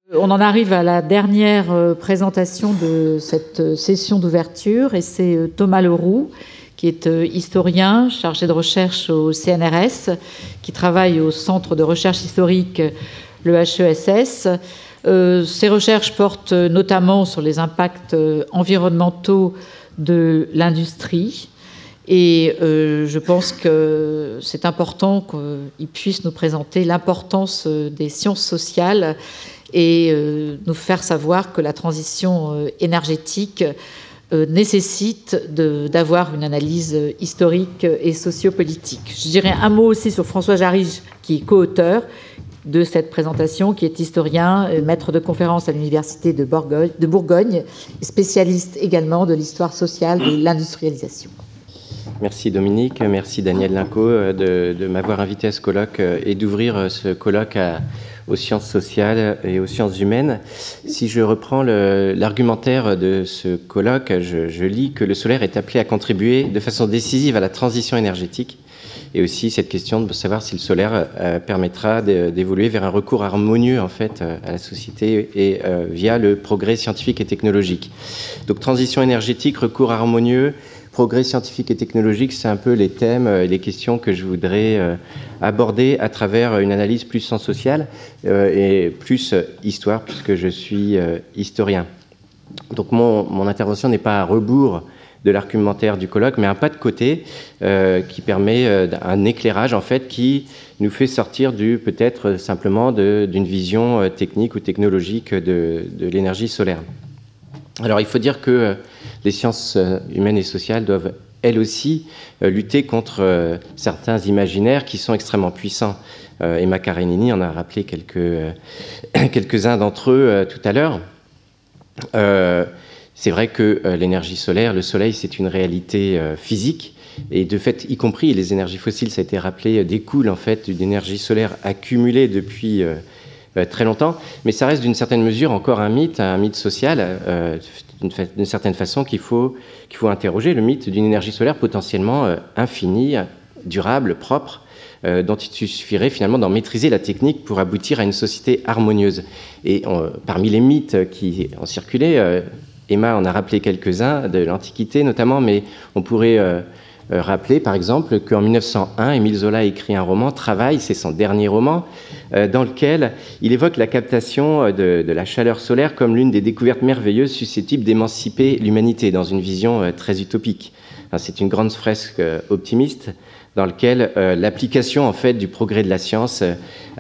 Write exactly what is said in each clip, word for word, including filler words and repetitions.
On en arrive à la dernière présentation de cette session d'ouverture et c'est Thomas Leroux, qui est historien, chargé de recherche au C N R S, qui travaille au Centre de recherche historique, le H E S S. Euh, ces recherches portent notamment sur les impacts environnementaux de l'industrie. Et euh, je pense que c'est important qu'il puisse nous présenter l'importance des sciences sociales et euh, nous faire savoir que la transition euh, énergétique euh, nécessite de, d'avoir une analyse historique et sociopolitique. Je dirais un mot aussi sur François Jarige, qui est co-auteur de cette présentation, qui est historien, euh, maître de conférences à l'Université de Bourgogne, de Bourgogne, spécialiste également de l'histoire sociale de l'industrialisation. Merci Dominique, merci Daniel Linco de, de m'avoir invité à ce colloque et d'ouvrir ce colloque à, aux sciences sociales et aux sciences humaines. Si je reprends le, l'argumentaire de ce colloque, je, je lis que le solaire est appelé à contribuer de façon décisive à la transition énergétique et aussi cette question de savoir si le solaire euh, permettra de, d'évoluer vers un recours harmonieux en fait à la société et euh, via le progrès scientifique et technologique. Donc transition énergétique, recours harmonieux, progrès scientifique et technologique, c'est un peu les thèmes et les questions que je voudrais euh, aborder à travers une analyse plus science sociale euh, et plus euh, histoire, puisque je suis euh, historien. Donc mon, mon intervention n'est pas à rebours de l'argumentaire du colloque, mais un pas de côté euh, qui permet euh, un éclairage en fait qui nous fait sortir du peut-être simplement de, d'une vision euh, technique ou technologique de, de l'énergie solaire. Alors il faut dire que euh, les sciences humaines et sociales doivent, elles aussi, euh, lutter contre euh, certains imaginaires qui sont extrêmement puissants. Euh, Emma Karenini en a rappelé quelques, euh, quelques-uns d'entre eux euh, tout à l'heure. Euh, c'est vrai que euh, l'énergie solaire, le soleil, c'est une réalité euh, physique. Et de fait, y compris les énergies fossiles, ça a été rappelé, euh, découlent en fait d'une énergie solaire accumulée depuis euh, euh, très longtemps. Mais ça reste d'une certaine mesure encore un mythe, un mythe social, euh, D'une, fa- d'une certaine façon qu'il faut, qu'il faut interroger, le mythe d'une énergie solaire potentiellement euh, infinie, durable, propre, euh, dont il suffirait finalement d'en maîtriser la technique pour aboutir à une société harmonieuse. Et on, parmi les mythes qui ont circulé, euh, Emma en a rappelé quelques-uns, de l'Antiquité notamment, mais on pourrait euh, euh, rappeler par exemple qu'en mille neuf cent un, Émile Zola écrit un roman, Travail, c'est son dernier roman, euh, dans lequel il évoque la captation de, de la chaleur solaire comme l'une des découvertes merveilleuses susceptibles d'émanciper l'humanité, dans une vision euh, très utopique. Enfin, c'est une grande fresque euh, optimiste dans laquelle euh, l'application en fait du progrès de la science euh,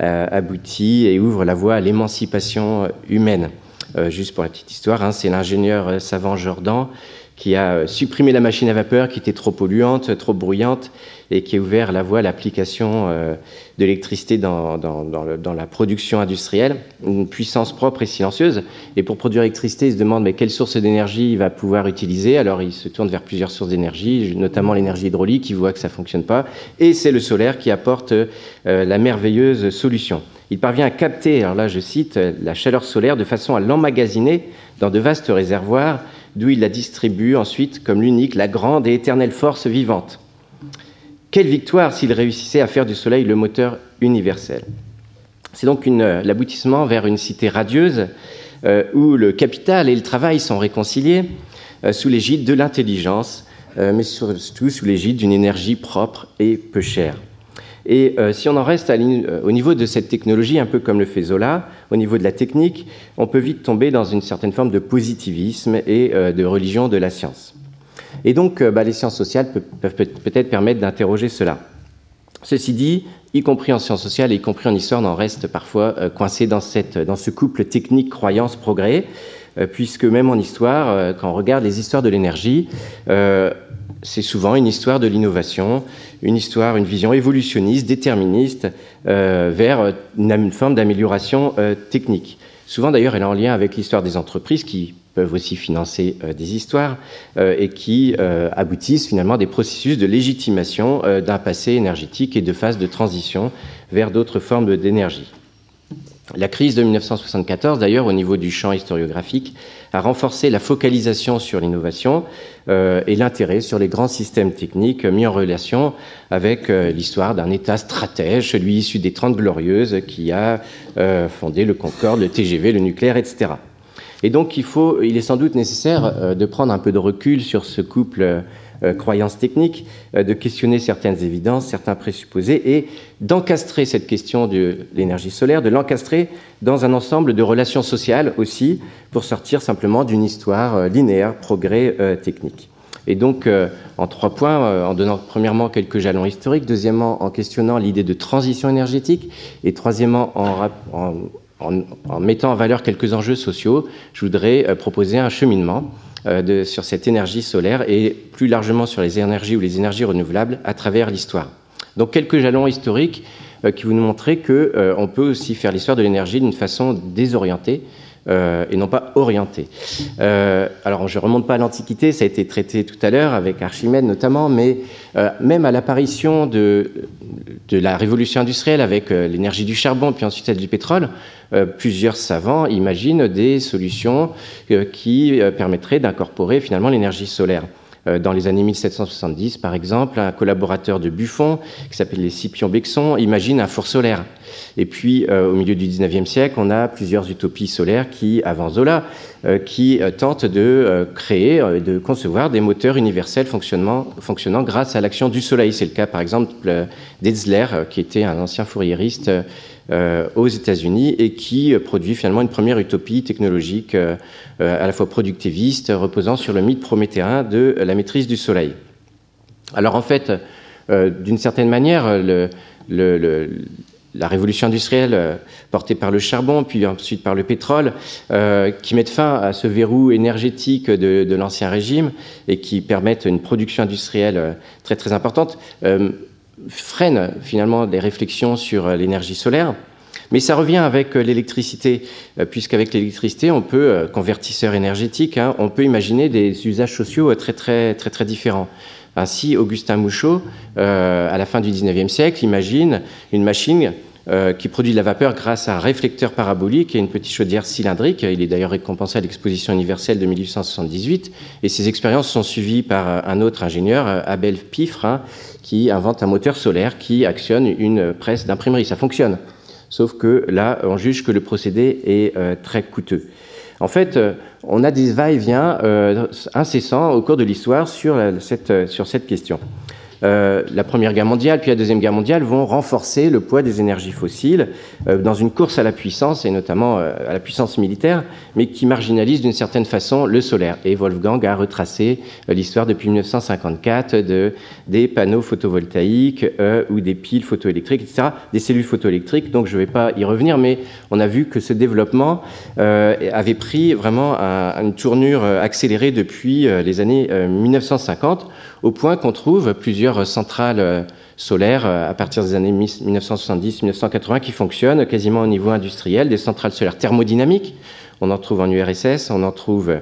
aboutit et ouvre la voie à l'émancipation humaine. Euh, juste pour la petite histoire, hein, c'est l'ingénieur euh, savant Jordan qui a supprimé la machine à vapeur qui était trop polluante, trop bruyante, et qui a ouvert la voie à l'application euh, de l'électricité dans, dans, dans, le, dans la production industrielle, une puissance propre et silencieuse. Et pour produire l'électricité, il se demande mais quelle source d'énergie il va pouvoir utiliser. Alors il se tourne vers plusieurs sources d'énergie, notamment l'énergie hydraulique, il voit que ça ne fonctionne pas, et c'est le solaire qui apporte euh, la merveilleuse solution. Il parvient à capter, alors là je cite, la chaleur solaire de façon à l'emmagasiner dans de vastes réservoirs, d'où il la distribue ensuite comme l'unique, la grande et éternelle force vivante. Quelle victoire s'il réussissait à faire du soleil le moteur universel. C'est donc une, l'aboutissement vers une cité radieuse euh, où le capital et le travail sont réconciliés euh, sous l'égide de l'intelligence, euh, mais surtout sous l'égide d'une énergie propre et peu chère. Et euh, si on en reste à au niveau de cette technologie, un peu comme le fait Zola, au niveau de la technique, on peut vite tomber dans une certaine forme de positivisme et euh, de religion de la science. Et donc, euh, bah, les sciences sociales peuvent, peuvent peut-être permettre d'interroger cela. Ceci dit, y compris en sciences sociales et y compris en histoire, on en reste parfois euh, coincé dans, cette, dans ce couple technique-croyance-progrès, euh, puisque même en histoire, euh, quand on regarde les histoires de l'énergie, euh, c'est souvent une histoire de l'innovation, une histoire, une vision évolutionniste, déterministe, euh, vers une, une forme d'amélioration euh, technique. Souvent, d'ailleurs, elle est en lien avec l'histoire des entreprises qui peuvent aussi financer euh, des histoires euh, et qui euh, aboutissent finalement à des processus de légitimation euh, d'un passé énergétique et de phase de transition vers d'autres formes d'énergie. La crise de mille neuf cent soixante-quatorze, d'ailleurs, au niveau du champ historiographique, a renforcé la focalisation sur l'innovation euh, et l'intérêt sur les grands systèmes techniques mis en relation avec euh, l'histoire d'un État stratège, celui issu des Trente Glorieuses, qui a euh, fondé le Concorde, le T G V, le nucléaire, et cetera. Et donc, il, faut, il est sans doute nécessaire euh, de prendre un peu de recul sur ce couple euh, Euh, croyances techniques, euh, de questionner certaines évidences, certains présupposés et d'encastrer cette question de l'énergie solaire, de l'encastrer dans un ensemble de relations sociales aussi, pour sortir simplement d'une histoire euh, linéaire, progrès euh, technique. Et donc, euh, en trois points, euh, en donnant premièrement quelques jalons historiques, deuxièmement en questionnant l'idée de transition énergétique, et troisièmement en, en, en, en mettant en valeur quelques enjeux sociaux, je voudrais euh, proposer un cheminement De, sur cette énergie solaire et plus largement sur les énergies ou les énergies renouvelables à travers l'histoire. Donc quelques jalons historiques euh, qui vous montrent qu'on euh, peut aussi faire l'histoire de l'énergie d'une façon désorientée euh, et non pas orientée. Euh, alors je ne remonte pas à l'Antiquité, ça a été traité tout à l'heure avec Archimède notamment, mais euh, même à l'apparition de, de la révolution industrielle avec euh, l'énergie du charbon puis ensuite celle du pétrole, Euh, plusieurs savants imaginent des solutions euh, qui euh, permettraient d'incorporer finalement l'énergie solaire. Euh, dans les années mille sept cent soixante-dix, par exemple, un collaborateur de Buffon, qui s'appelle les Scipion-Bexon, imagine un four solaire. Et puis, euh, au milieu du dix-neuvième siècle, on a plusieurs utopies solaires qui, avant Zola, euh, qui euh, tentent de euh, créer, euh, de concevoir des moteurs universels fonctionnant, fonctionnant grâce à l'action du soleil. C'est le cas, par exemple, euh, d'Etzler, euh, qui était un ancien fourriériste euh, Euh, aux États-Unis et qui euh, produit finalement une première utopie technologique euh, euh, à la fois productiviste, reposant sur le mythe prométhéen de la maîtrise du soleil. Alors en fait, euh, d'une certaine manière, le, le, le, la révolution industrielle euh, portée par le charbon, puis ensuite par le pétrole, euh, qui mettent fin à ce verrou énergétique de, de l'Ancien Régime et qui permettent une production industrielle euh, très très importante, euh, freine finalement les réflexions sur l'énergie solaire, mais ça revient avec l'électricité, puisqu'avec l'électricité, on peut, convertisseur énergétique, hein, on peut imaginer des usages sociaux très très très très différents. Ainsi, Augustin Mouchot, euh, à la fin du dix-neuvième siècle, imagine une machine euh, qui produit de la vapeur grâce à un réflecteur parabolique et une petite chaudière cylindrique. Il est d'ailleurs récompensé à l'exposition universelle de mille huit cent soixante-dix-huit, et ces expériences sont suivies par un autre ingénieur, Abel Piffre, hein, qui invente un moteur solaire qui actionne une presse d'imprimerie. Ça fonctionne, sauf que là, on juge que le procédé est euh, très coûteux. En fait, euh, on a des va-et-vient euh, incessants au cours de l'histoire sur, cette, euh, sur cette question. Euh, la Première Guerre mondiale puis la Deuxième Guerre mondiale vont renforcer le poids des énergies fossiles euh, dans une course à la puissance, et notamment euh, à la puissance militaire, mais qui marginalise d'une certaine façon le solaire. Et Wolfgang a retracé euh, l'histoire depuis mille neuf cent cinquante-quatre de, des panneaux photovoltaïques euh, ou des piles photoélectriques, et cetera, des cellules photoélectriques, donc je ne vais pas y revenir, mais on a vu que ce développement euh, avait pris vraiment un, une tournure accélérée depuis euh, les années euh, mille neuf cent cinquante, au point qu'on trouve plusieurs centrales solaires à partir des années mille neuf cent soixante-dix mille neuf cent quatre-vingts qui fonctionnent quasiment au niveau industriel, des centrales solaires thermodynamiques. On en trouve en U R S S, on en trouve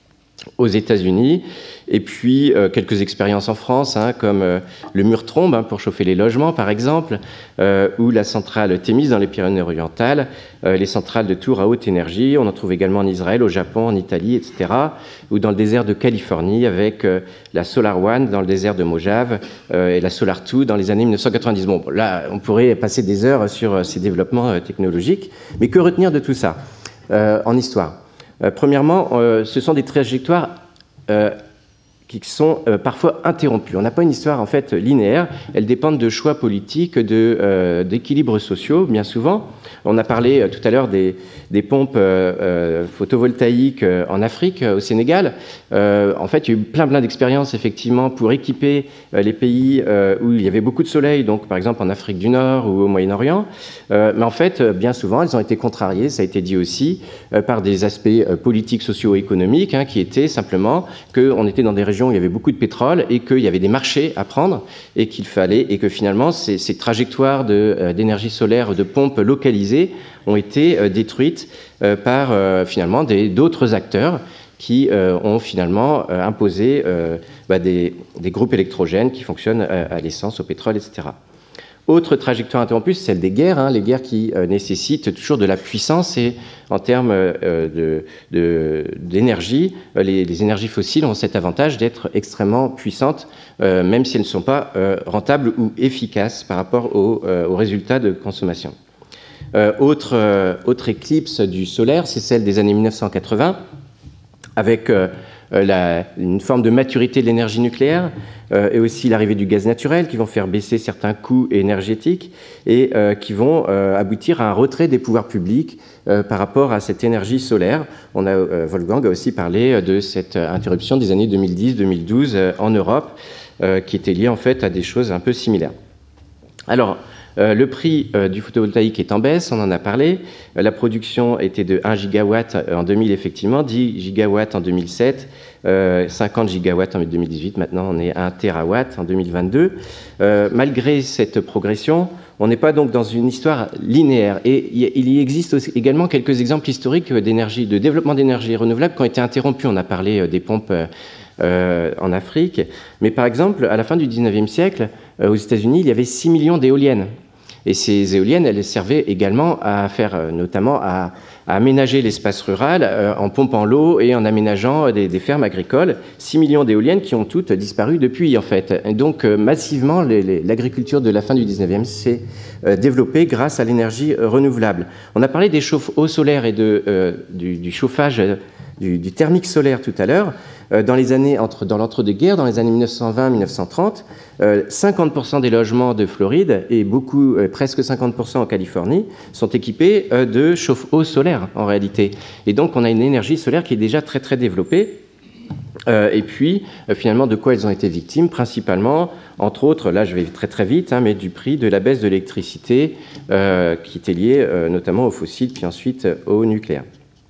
aux États-Unis, et puis euh, quelques expériences en France, hein, comme euh, le mur trombe hein, pour chauffer les logements, par exemple, euh, ou la centrale Thémis dans les Pyrénées-Orientales, euh, les centrales de tours à haute énergie. On en trouve également en Israël, au Japon, en Italie, et cetera, ou dans le désert de Californie, avec euh, la Solar One dans le désert de Mojave euh, et la Solar Two dans les années mille neuf cent quatre-vingt-dix. Bon, là, on pourrait passer des heures sur euh, ces développements euh, technologiques, mais que retenir de tout ça euh, en histoire? Euh, premièrement, euh, ce sont des trajectoires euh, qui sont euh, parfois interrompues. On n'a pas une histoire en fait linéaire, elles dépendent de choix politiques, de, euh, d'équilibres sociaux, bien souvent. On a parlé euh, tout à l'heure des, des pompes euh, euh, photovoltaïques euh, en Afrique, euh, au Sénégal. Euh, en fait, il y a eu plein, plein d'expériences, effectivement, pour équiper euh, les pays euh, où il y avait beaucoup de soleil, donc par exemple en Afrique du Nord ou au Moyen-Orient. Euh, mais en fait, euh, bien souvent, elles ont été contrariées, ça a été dit aussi, euh, par des aspects euh, politiques, socio-économiques, hein, qui étaient simplement qu'on était dans des régions où il y avait beaucoup de pétrole et qu'il y avait des marchés à prendre et qu'il fallait, et que finalement, ces, ces trajectoires de, euh, d'énergie solaire, de pompes localisées ont été euh, détruites euh, par euh, finalement des, d'autres acteurs qui euh, ont finalement euh, imposé euh, bah, des, des groupes électrogènes qui fonctionnent à, à l'essence, au pétrole, et cetera. Autre trajectoire interrompue, c'est celle des guerres, hein, les guerres qui euh, nécessitent toujours de la puissance et en termes euh, de, de, d'énergie, euh, les, les énergies fossiles ont cet avantage d'être extrêmement puissantes, euh, même si elles ne sont pas euh, rentables ou efficaces par rapport aux, euh, aux résultats de consommation. Euh, autre, euh, autre éclipse du solaire, c'est celle des années mille neuf cent quatre-vingts, avec euh, la, une forme de maturité de l'énergie nucléaire euh, et aussi l'arrivée du gaz naturel qui vont faire baisser certains coûts énergétiques et euh, qui vont euh, aboutir à un retrait des pouvoirs publics euh, par rapport à cette énergie solaire. On a, euh, Wolfgang a aussi parlé de cette interruption des années deux mille dix deux mille douze euh, en Europe euh, qui était liée en fait à des choses un peu similaires. Alors, Euh, le prix euh, du photovoltaïque est en baisse, on en a parlé. Euh, la production était de un gigawatt en deux mille, effectivement, dix gigawatts en deux mille sept, euh, cinquante gigawatts en deux mille dix-huit. Maintenant, on est à un térawatt en deux mille vingt-deux. Euh, malgré cette progression, on n'est pas donc dans une histoire linéaire. Et il y existe aussi également quelques exemples historiques d'énergie, de développement d'énergie renouvelable qui ont été interrompus. On a parlé des pompes euh, en Afrique. Mais par exemple, à la fin du dix-neuvième siècle, euh, aux États-Unis, il y avait six millions d'éoliennes. Et ces éoliennes, elles servaient également à faire, euh, notamment à, à aménager l'espace rural euh, en pompant l'eau et en aménageant des, des fermes agricoles. six millions d'éoliennes qui ont toutes disparu depuis, en fait. Et donc, euh, massivement, les, les, l'agriculture de la fin du dix-neuvième s'est euh, développée grâce à l'énergie euh, renouvelable. On a parlé des chauffe-eau solaires et de, euh, du, du chauffage, euh, du, du thermique solaire tout à l'heure. Euh, dans les années entre, dans l'entre-deux-guerres, dans les années mille neuf cent vingt mille neuf cent trente, euh, cinquante pour cent des logements de Floride et beaucoup, euh, presque cinquante pour cent en Californie sont équipés euh, de chauffe-eau solaire en réalité. Et donc on a une énergie solaire qui est déjà très très développée. Euh, et puis euh, finalement de quoi elles ont été victimes, principalement, entre autres, là je vais très très vite, hein, mais du prix de la baisse de l'électricité euh, qui était liée euh, notamment aux fossiles puis ensuite euh, au nucléaire.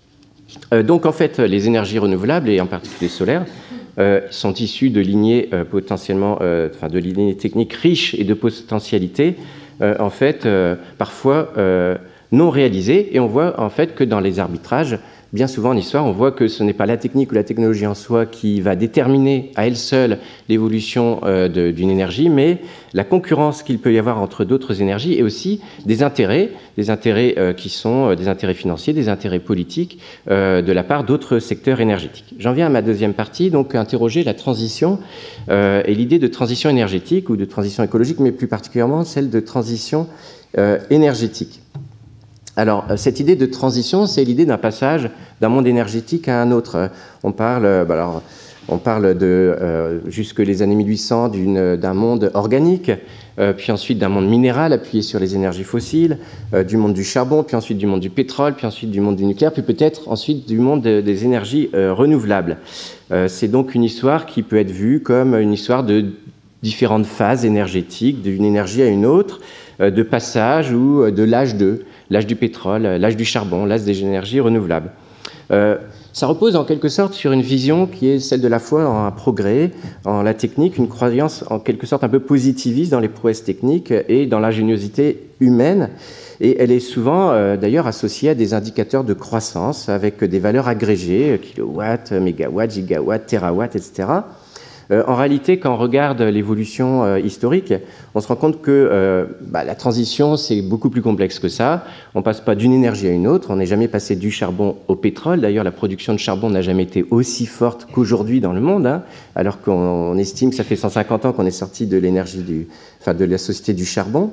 Euh, donc en fait, les énergies renouvelables, et en particulier solaires, euh, sont issues de lignées euh, potentiellement, euh, enfin de lignées techniques riches et de potentialités, euh, en fait, euh, parfois euh, non réalisées. Et on voit en fait que dans les arbitrages, bien souvent en histoire, on voit que ce n'est pas la technique ou la technologie en soi qui va déterminer à elle seule l'évolution euh, de, d'une énergie, mais la concurrence qu'il peut y avoir entre d'autres énergies et aussi des intérêts, des intérêts euh, qui sont euh, des intérêts financiers, des intérêts politiques euh, de la part d'autres secteurs énergétiques. J'en viens à ma deuxième partie, donc interroger la transition euh, et l'idée de transition énergétique ou de transition écologique, mais plus particulièrement celle de transition euh, énergétique. Alors, cette idée de transition, c'est l'idée d'un passage d'un monde énergétique à un autre. On parle, bah alors, on parle de, euh, jusque les années mille huit cents d'une, d'un monde organique, euh, puis ensuite d'un monde minéral appuyé sur les énergies fossiles, euh, du monde du charbon, puis ensuite du monde du pétrole, puis ensuite du monde du nucléaire, puis peut-être ensuite du monde de, des énergies euh, renouvelables. Euh, c'est donc une histoire qui peut être vue comme une histoire de différentes phases énergétiques, d'une énergie à une autre, euh, de passage ou de l'âge de... l'âge du pétrole, l'âge du charbon, l'âge des énergies renouvelables. Euh, ça repose en quelque sorte sur une vision qui est celle de la foi en un progrès, en la technique, une croyance en quelque sorte un peu positiviste dans les prouesses techniques et dans l'ingéniosité humaine. Et elle est souvent euh, d'ailleurs associée à des indicateurs de croissance avec des valeurs agrégées, kilowatts, mégawatts, gigawatts, térawatts, et cetera. Euh, en réalité, quand on regarde l'évolution euh, historique, on se rend compte que euh, bah, la transition, c'est beaucoup plus complexe que ça. On ne passe pas d'une énergie à une autre. On n'est jamais passé du charbon au pétrole. D'ailleurs, la production de charbon n'a jamais été aussi forte qu'aujourd'hui dans le monde, hein, alors qu'on on estime que ça fait cent cinquante ans qu'on est sorti de l'énergie du, enfin, de la société du charbon.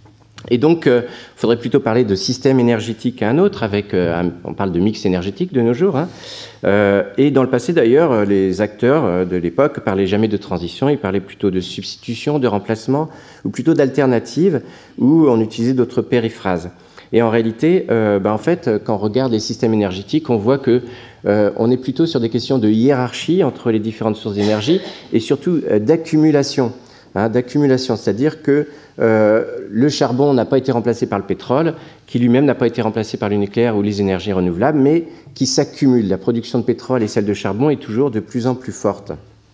Et donc, il euh, faudrait plutôt parler de système énergétique à un autre, avec, euh, un, on parle de mix énergétique de nos jours. Hein. Euh, et dans le passé, d'ailleurs, les acteurs de l'époque parlaient jamais de transition, ils parlaient plutôt de substitution, de remplacement, ou plutôt d'alternative, où on utilisait d'autres périphrases. Et en réalité, euh, bah, en fait, quand on regarde les systèmes énergétiques, on voit que euh, on est plutôt sur des questions de hiérarchie entre les différentes sources d'énergie, et surtout euh, d'accumulation. Hein, d'accumulation, c'est-à-dire que euh, le charbon n'a pas été remplacé par le pétrole, qui lui-même n'a pas été remplacé par le nucléaire ou les énergies renouvelables, mais qui s'accumule. La production de pétrole et celle de charbon est toujours de plus en plus forte.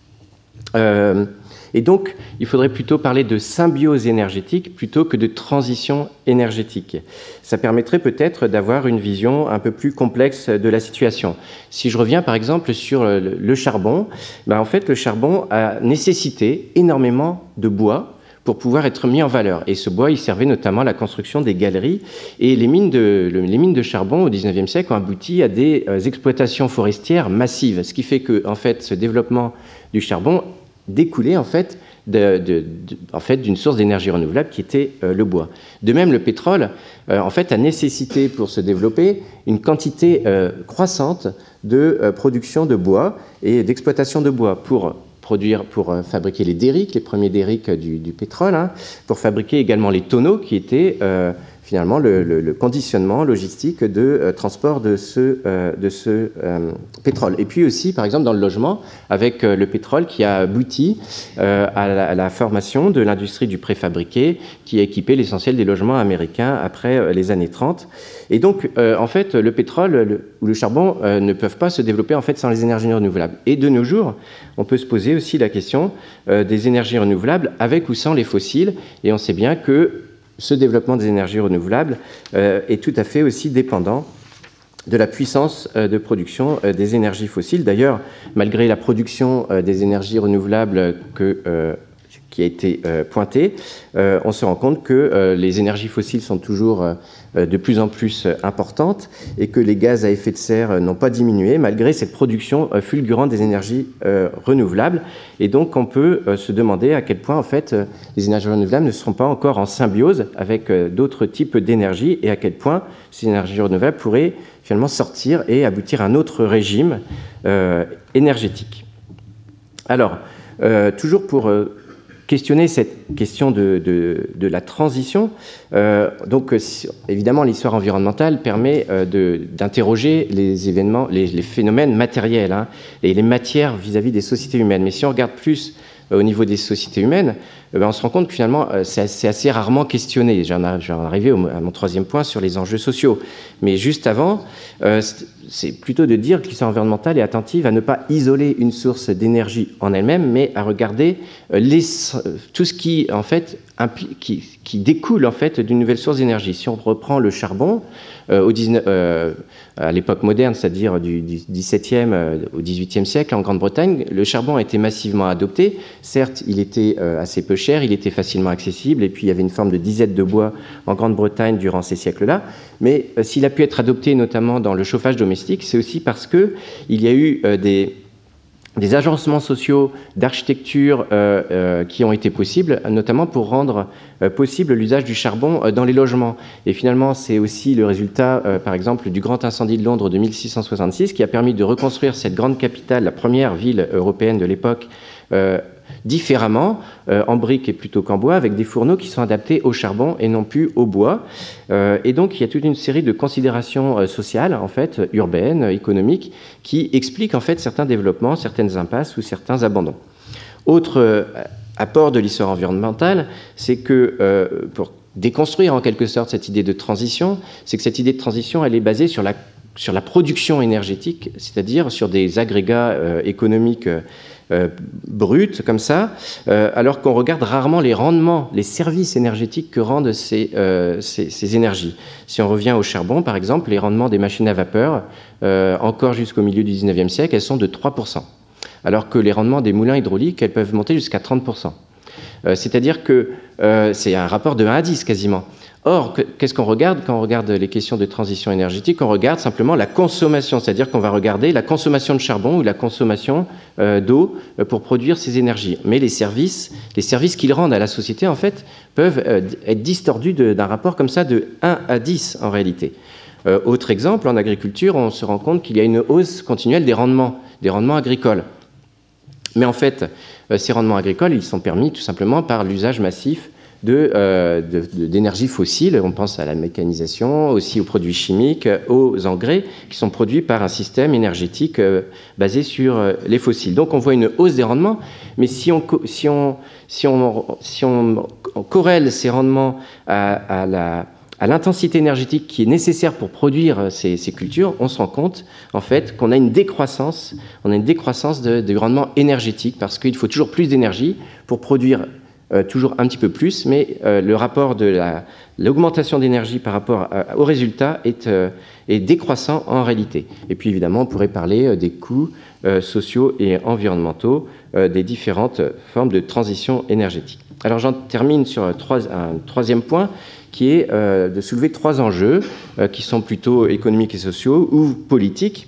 Euh, et donc, il faudrait plutôt parler de symbiose énergétique plutôt que de transition énergétique. Ça permettrait peut-être d'avoir une vision un peu plus complexe de la situation. Si je reviens par exemple sur le, le charbon, ben en fait le charbon a nécessité énormément de bois pour pouvoir être mis en valeur. Et ce bois, il servait notamment à la construction des galeries. Et les mines de, les mines de charbon au dix-neuvième siècle ont abouti à des euh, exploitations forestières massives, ce qui fait que, en fait, ce développement du charbon découlait en fait de, de, de, en fait, d'une source d'énergie renouvelable qui était euh, le bois. De même, le pétrole, euh, en fait, a nécessité pour se développer une quantité euh, croissante de euh, production de bois et d'exploitation de bois pour produire, pour euh, fabriquer les derricks, les premiers derricks du, du pétrole, hein, pour fabriquer également les tonneaux qui étaient euh, finalement le, le, le conditionnement logistique de euh, transport de ce, euh, de ce euh, pétrole. Et puis aussi, par exemple, dans le logement, avec euh, le pétrole qui a abouti euh, à, la, à la formation de l'industrie du préfabriqué qui a équipé l'essentiel des logements américains après euh, les années trente. Et donc, euh, en fait, le pétrole le, ou le charbon euh, ne peuvent pas se développer en fait, sans les énergies renouvelables. Et de nos jours, on peut se poser aussi la question euh, des énergies renouvelables avec ou sans les fossiles. Et on sait bien que ce développement des énergies renouvelables euh, est tout à fait aussi dépendant de la puissance euh, de production euh, des énergies fossiles. D'ailleurs, malgré la production euh, des énergies renouvelables que, euh, qui a été euh, pointée, euh, on se rend compte que euh, les énergies fossiles sont toujours euh, de plus en plus importantes et que les gaz à effet de serre n'ont pas diminué malgré cette production euh, fulgurante des énergies euh, renouvelables. Et donc, on peut euh, se demander à quel point, en fait, euh, les énergies renouvelables ne seront pas encore en symbiose avec euh, d'autres types d'énergie et à quel point ces énergies renouvelables pourraient finalement sortir et aboutir à un autre régime euh, énergétique. Alors, euh, toujours pour euh, questionner cette question de, de, de la transition, euh, donc évidemment l'histoire environnementale permet euh, de, d'interroger les événements, les, les phénomènes matériels hein, et les matières vis-à-vis des sociétés humaines. Mais si on regarde plus euh, au niveau des sociétés humaines, euh, ben on se rend compte que finalement euh, c'est, assez, c'est assez rarement questionné. J'en vais en arriver au, à mon troisième point sur les enjeux sociaux. Mais juste avant, euh, c'est plutôt de dire que l'histoire environnementale est attentive à ne pas isoler une source d'énergie en elle-même, mais à regarder les, tout ce qui, en fait, impli- qui, qui découle en fait, d'une nouvelle source d'énergie. Si on reprend le charbon, euh, au dix-neuvième, euh, à l'époque moderne, c'est-à-dire du, du dix-septième euh, au dix-huitième siècle, en Grande-Bretagne, le charbon a été massivement adopté. Certes, il était euh, assez peu cher, il était facilement accessible, et puis il y avait une forme de disette de bois en Grande-Bretagne durant ces siècles-là. Mais euh, s'il a pu être adopté notamment dans le chauffage domestique, c'est aussi parce qu'il y a eu euh, des, des agencements sociaux d'architecture euh, euh, qui ont été possibles, notamment pour rendre euh, possible l'usage du charbon euh, dans les logements. Et finalement, c'est aussi le résultat, euh, par exemple, du grand incendie de Londres de mille six cent soixante-six qui a permis de reconstruire cette grande capitale, la première ville européenne de l'époque, euh, différemment, euh, en briques et plutôt qu'en bois, avec des fourneaux qui sont adaptés au charbon et non plus au bois. Euh, et donc, il y a toute une série de considérations euh, sociales, en fait, urbaines, économiques, qui expliquent en fait certains développements, certaines impasses ou certains abandons. Autre euh, apport de l'histoire environnementale, c'est que euh, pour déconstruire en quelque sorte cette idée de transition, c'est que cette idée de transition, elle est basée sur la, sur la production énergétique, c'est-à-dire sur des agrégats euh, économiques euh, Euh, brutes comme ça, euh, alors qu'on regarde rarement les rendements, les services énergétiques que rendent ces, euh, ces, ces énergies. Si on revient au charbon, par exemple, les rendements des machines à vapeur, euh, encore jusqu'au milieu du dix-neuvième siècle, elles sont de trois pour cent, alors que les rendements des moulins hydrauliques, elles peuvent monter jusqu'à trente pour cent. Euh, c'est-à-dire que euh, c'est un rapport de un à dix quasiment. Or, qu'est-ce qu'on regarde quand on regarde les questions de transition énergétique? On regarde simplement la consommation, c'est-à-dire qu'on va regarder la consommation de charbon ou la consommation euh, d'eau euh, pour produire ces énergies. Mais les services, les services qu'ils rendent à la société, en fait, peuvent euh, être distordus de, d'un rapport comme ça de un à dix en réalité. Euh, autre exemple, en agriculture, on se rend compte qu'il y a une hausse continuelle des rendements, des rendements agricoles. Mais en fait, euh, ces rendements agricoles, ils sont permis tout simplement par l'usage massif De, euh, de, de, d'énergie fossile. On pense à la mécanisation, aussi aux produits chimiques, aux engrais qui sont produits par un système énergétique euh, basé sur euh, les fossiles. Donc on voit une hausse des rendements, mais si on, si on, si on, si on, on corrèle ces rendements à, à, la, à l'intensité énergétique qui est nécessaire pour produire ces, ces cultures, on se rend compte en fait qu'on a une décroissance, on a une décroissance de, de rendement énergétique parce qu'il faut toujours plus d'énergie pour produire Euh, toujours un petit peu plus, mais euh, le rapport de la, l'augmentation d'énergie par rapport à, au résultat est, euh, est décroissant en réalité. Et puis évidemment, on pourrait parler euh, des coûts euh, sociaux et environnementaux euh, des différentes formes de transition énergétique. Alors j'en termine sur un, trois, un troisième point, qui est euh, de soulever trois enjeux euh, qui sont plutôt économiques et sociaux ou politiques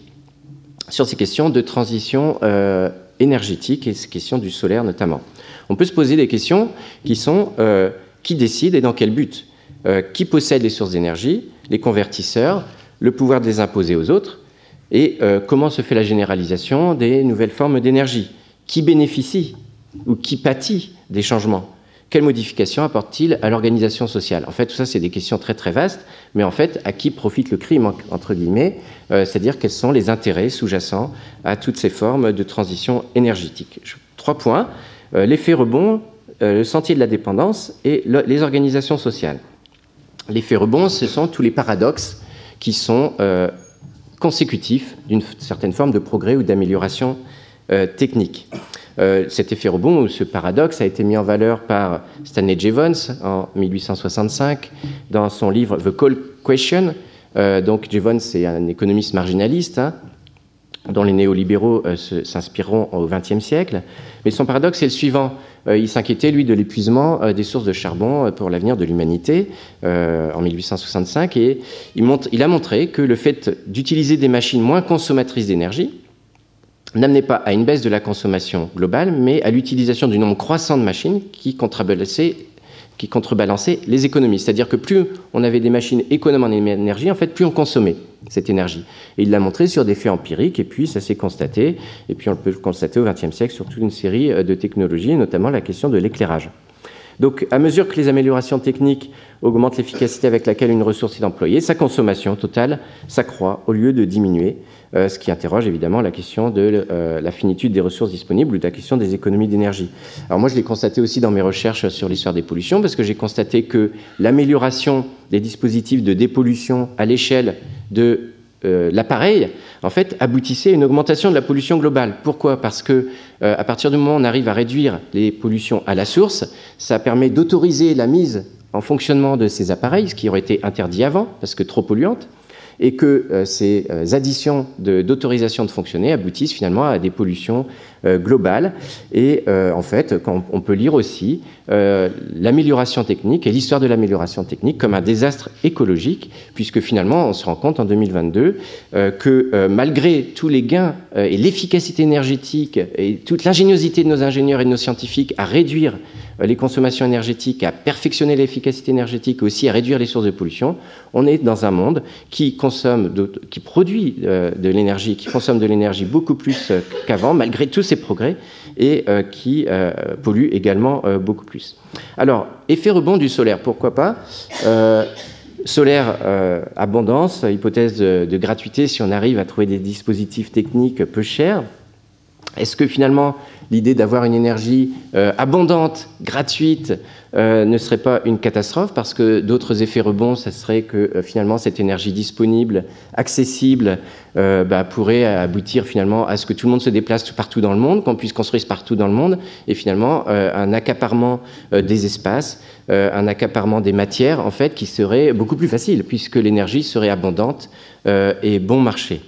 sur ces questions de transition euh, énergétique et ces questions du solaire notamment. On peut se poser des questions qui sont euh, qui décide et dans quel but, euh, qui possède les sources d'énergie, les convertisseurs, le pouvoir de les imposer aux autres, et euh, comment se fait la généralisation des nouvelles formes d'énergie, qui bénéficie ou qui pâtit des changements. Quelles modifications apporte-t-il à l'organisation sociale? En fait, tout ça, c'est des questions très très vastes, mais en fait, à qui profite le crime, entre guillemets, euh, c'est-à-dire quels sont les intérêts sous-jacents à toutes ces formes de transition énergétique. Je, trois points, euh, l'effet rebond, euh, le sentier de la dépendance et le, les organisations sociales. L'effet rebond, ce sont tous les paradoxes qui sont euh, consécutifs d'une certaine forme de progrès ou d'amélioration euh, technique. Euh, cet effet rebond ou ce paradoxe a été mis en valeur par Stanley Jevons en mille huit cent soixante-cinq dans son livre The Coal Question. Euh, donc Jevons, c'est un économiste marginaliste hein, dont les néolibéraux euh, se, s'inspireront au vingtième siècle. Mais son paradoxe est le suivant. Euh, il s'inquiétait, lui, de l'épuisement euh, des sources de charbon euh, pour l'avenir de l'humanité euh, en mille huit cent soixante-cinq. Et il, montre, il a montré que le fait d'utiliser des machines moins consommatrices d'énergie n'amenait pas à une baisse de la consommation globale, mais à l'utilisation du nombre croissant de machines qui contrebalançaient, qui contrebalançaient les économies. C'est-à-dire que plus on avait des machines économes en énergie, en fait, plus on consommait cette énergie. Et il l'a montré sur des faits empiriques, et puis ça s'est constaté, et puis on le peut constater au vingtième siècle sur toute une série de technologies, notamment la question de l'éclairage. Donc, à mesure que les améliorations techniques augmentent l'efficacité avec laquelle une ressource est employée, sa consommation totale s'accroît au lieu de diminuer, euh, ce qui interroge évidemment la question de euh, la finitude des ressources disponibles ou de la question des économies d'énergie. Alors moi, je l'ai constaté aussi dans mes recherches sur l'histoire des pollutions, parce que j'ai constaté que l'amélioration des dispositifs de dépollution à l'échelle de Euh, l'appareil, en fait, aboutissait à une augmentation de la pollution globale. Pourquoi? Parce que euh, à partir du moment où on arrive à réduire les pollutions à la source, ça permet d'autoriser la mise en fonctionnement de ces appareils, ce qui aurait été interdit avant, parce que trop polluantes, et que euh, ces euh, additions de, d'autorisation de fonctionner aboutissent finalement à des pollutions euh, globales. Et euh, en fait, quand on peut lire aussi euh, l'amélioration technique et l'histoire de l'amélioration technique comme un désastre écologique, puisque finalement, on se rend compte en deux mille vingt-deux euh, que euh, malgré tous les gains euh, et l'efficacité énergétique et toute l'ingéniosité de nos ingénieurs et de nos scientifiques à réduire les consommations énergétiques, à perfectionner l'efficacité énergétique, aussi à réduire les sources de pollution, on est dans un monde qui consomme, de, qui produit euh, de l'énergie, qui consomme de l'énergie beaucoup plus euh, qu'avant, malgré tous ces progrès, et euh, qui euh, pollue également euh, beaucoup plus. Alors, effet rebond du solaire, pourquoi pas euh, Solaire, euh, abondance, hypothèse de, de gratuité si on arrive à trouver des dispositifs techniques peu chers. Est-ce que finalement l'idée d'avoir une énergie euh, abondante, gratuite, euh, ne serait pas une catastrophe? Parce que d'autres effets rebonds, ça serait que euh, finalement cette énergie disponible, accessible, euh, bah, pourrait aboutir finalement à ce que tout le monde se déplace partout dans le monde, qu'on puisse construire partout dans le monde, et finalement euh, un accaparement euh, des espaces, euh, un accaparement des matières, en fait, qui serait beaucoup plus facile, puisque l'énergie serait abondante euh, et bon marché.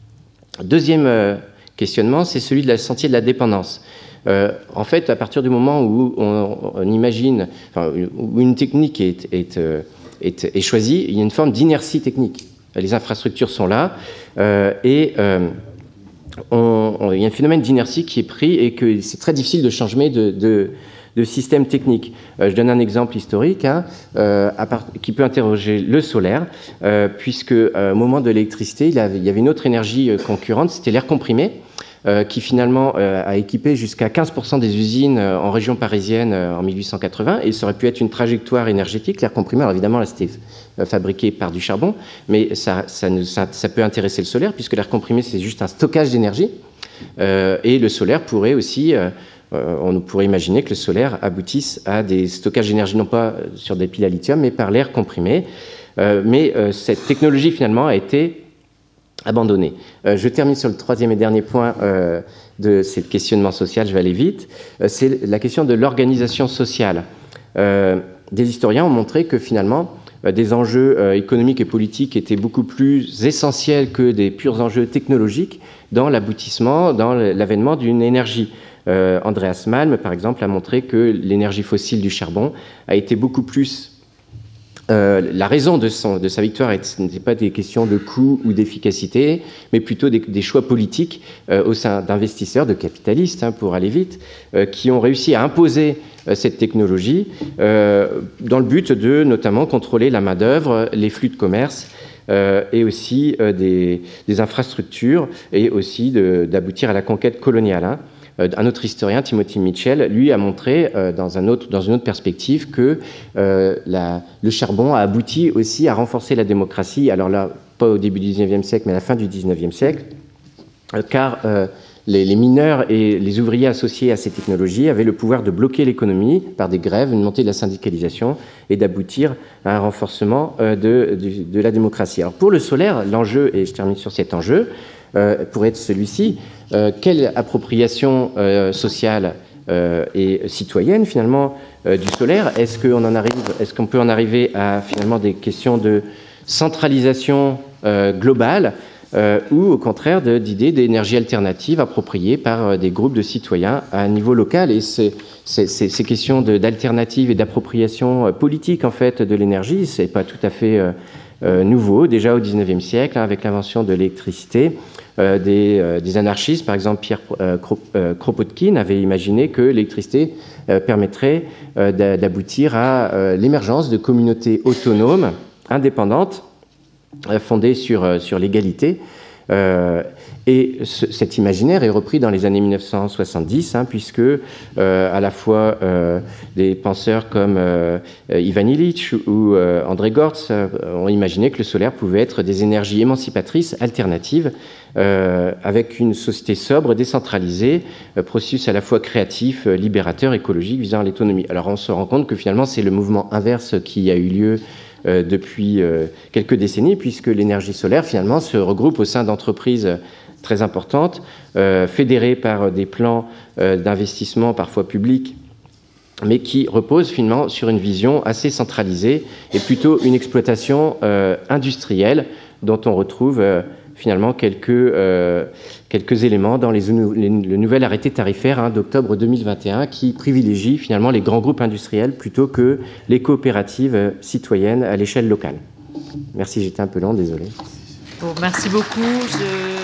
Deuxième euh, questionnement, c'est celui de la sentier de la dépendance. Euh, en fait, à partir du moment où on, on imagine, enfin, où une technique est, est, est, est choisie, il y a une forme d'inertie technique. Les infrastructures sont là euh, et euh, on, on, il y a un phénomène d'inertie qui est pris et que c'est très difficile de changer de, de, de système technique. Euh, je donne un exemple historique hein, euh, à part, qui peut interroger le solaire, euh, puisque euh, au moment de l'électricité, il y avait, il y avait une autre énergie euh, concurrente, c'était l'air comprimé. Euh, qui finalement euh, a équipé jusqu'à quinze pour cent des usines euh, en région parisienne euh, en mille huit cent quatre-vingts, et ça aurait pu être une trajectoire énergétique, l'air comprimé. Alors évidemment, là, c'était euh, fabriqué par du charbon, mais ça, ça, ne, ça, ça peut intéresser le solaire, puisque l'air comprimé, c'est juste un stockage d'énergie, euh, et le solaire pourrait aussi... Euh, euh, on pourrait imaginer que le solaire aboutisse à des stockages d'énergie, non pas sur des piles à lithium, mais par l'air comprimé. Euh, mais euh, cette technologie, finalement, a été abandonné. Euh, je termine sur le troisième et dernier point euh, de ce questionnement social, je vais aller vite, euh, c'est la question de l'organisation sociale. Euh, des historiens ont montré que finalement, euh, des enjeux euh, économiques et politiques étaient beaucoup plus essentiels que des purs enjeux technologiques dans l'aboutissement, dans l'avènement d'une énergie Euh, Andreas Malm, par exemple, a montré que l'énergie fossile du charbon a été beaucoup plus... Euh, la raison de, son, de sa victoire, ce n'était pas des questions de coût ou d'efficacité, mais plutôt des, des choix politiques euh, au sein d'investisseurs, de capitalistes, hein, pour aller vite, euh, qui ont réussi à imposer euh, cette technologie euh, dans le but de notamment contrôler la main-d'œuvre, les flux de commerce euh, et aussi euh, des, des infrastructures et aussi d'aboutir à la conquête coloniale. Hein. Un autre historien, Timothy Mitchell, lui a montré euh, dans, un autre, dans une autre perspective que euh, la, le charbon a abouti aussi à renforcer la démocratie, alors là, pas au début du dix-neuvième siècle, mais à la fin du dix-neuvième siècle, euh, car euh, les, les mineurs et les ouvriers associés à ces technologies avaient le pouvoir de bloquer l'économie par des grèves, une montée de la syndicalisation et d'aboutir à un renforcement euh, de, de, de la démocratie. Alors pour le solaire, l'enjeu, et je termine sur cet enjeu, euh, pourrait être celui-ci. Euh, quelle appropriation euh, sociale euh, et citoyenne finalement euh, du solaire? Est-ce qu'on en arrive, est-ce qu'on peut en arriver à finalement des questions de centralisation euh, globale euh, ou au contraire d'idées d'énergie alternative appropriées par euh, des groupes de citoyens à un niveau local? Et c'est, c'est, c'est, ces questions d'alternative et d'appropriation euh, politique en fait de l'énergie, c'est pas tout à fait euh, euh, nouveau. Déjà au dix-neuvième siècle, hein, avec l'invention de l'électricité. Euh, des, euh, des anarchistes, par exemple Pierre euh, Kropotkin, avait imaginé que l'électricité euh, permettrait euh, d'aboutir à euh, l'émergence de communautés autonomes, indépendantes, euh, fondées sur, euh, sur l'égalité. Euh, et ce, cet imaginaire est repris dans les années mille neuf cent soixante-dix, hein, puisque euh, à la fois euh, des penseurs comme euh, Ivan Illich ou euh, André Gortz euh, ont imaginé que le solaire pouvait être des énergies émancipatrices alternatives euh, avec une société sobre, décentralisée, euh, processus à la fois créatif, euh, libérateur, écologique, visant à l'autonomie. Alors on se rend compte que finalement c'est le mouvement inverse qui a eu lieu Euh, depuis euh, quelques décennies, puisque l'énergie solaire, finalement, se regroupe au sein d'entreprises très importantes, euh, fédérées par des plans euh, d'investissement parfois publics, mais qui reposent finalement sur une vision assez centralisée et plutôt une exploitation euh, industrielle dont on retrouve euh, finalement quelques, euh, quelques éléments dans les, les, le nouvel arrêté tarifaire hein, d'octobre deux mille vingt et un qui privilégie finalement les grands groupes industriels plutôt que les coopératives citoyennes à l'échelle locale. Merci, j'étais un peu long, désolé. Bon, merci beaucoup. Je...